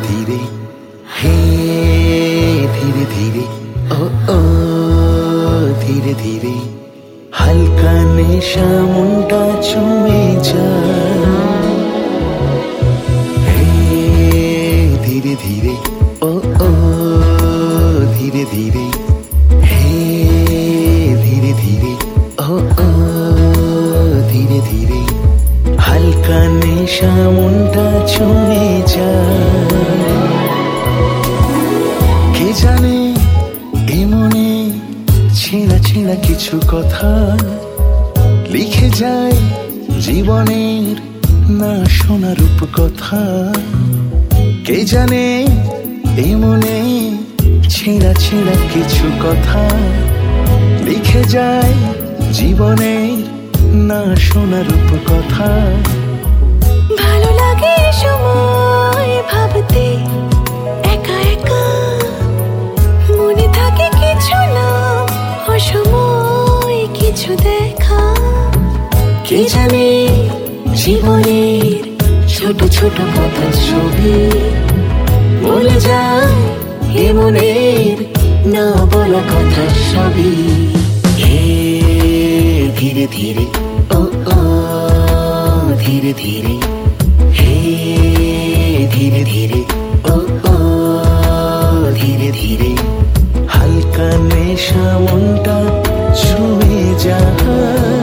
ধীরে হে ধীরে ধীরে ও ও ধীরে ধীরে হালকা নেশা মনটা ছুঁয়ে যায় হে ধীরে ধীরে ও ও ধীরে ধীরে হে ধীরে ধীরে ও ও ধীরে ধীরে হালকা নেশা মনটা ছুঁয়ে যায় কে জানে এ মনে ছেঁড়া ছেঁড়া কিছু কথা লিখে যায় জীবনের না শোনা রূপকথা কে জানে এ মনে ছেঁড়া ছেঁড়া কিছু কথা লিখে যায় জীবনের না শোনা রূপকথা ভালো লাগে সময় ভাবতে একা একা মনে থাকে কিছু না অসময় কিছু দেখা কে জানে জীবনের ছোট ছোট কথা ছবি বলে যায় এ মনের না বলা কথা সবই হে ধীরে ধীরে ও ও ধীরে ধীরে হে ধীরে ধীরে ও ও ধীরে ধীরে হালকা নেশা মনটা ছুঁয়ে যায়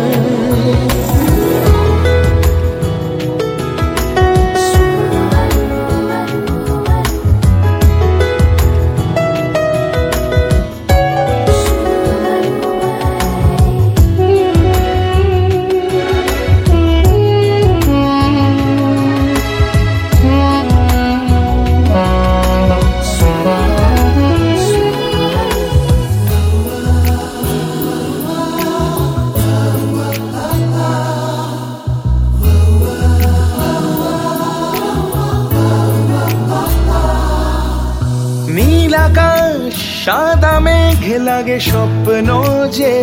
নীল আকাশ সাদা মেঘে লাগে স্বপ্ন যে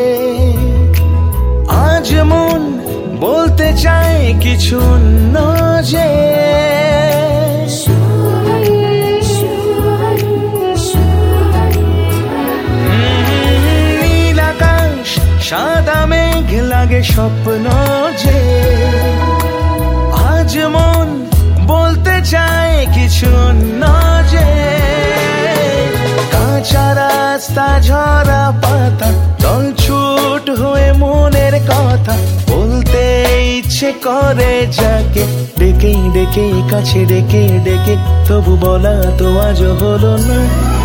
আজ মন বলতে চায় কিছু অন্য যে নীল আকাশ সাদা মেঘে লাগে স্বপ্ন যে আজ মন বলতে চায় কিছু অন্য যে কাঁচা রাস্তা ঝরা পাতা জল ছুট হয়ে মনের কথা বলতে ইচ্ছে করে যাকে ডেকে ডেকে কাছে ডেকে ডেকে তবু বলা তো আজ হলো না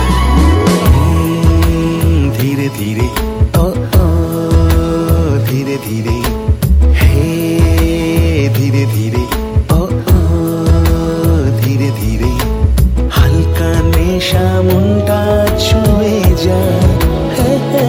ধীরে ধীরে ও ও ধীরে ধীরে হে ধীরে ধীরে ও ও ধীরে ধীরে হালকা নেশা মনটা ছুঁয়ে যায় হে হে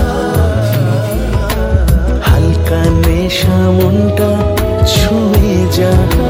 নেশা মনটা ছুঁয়ে যাহা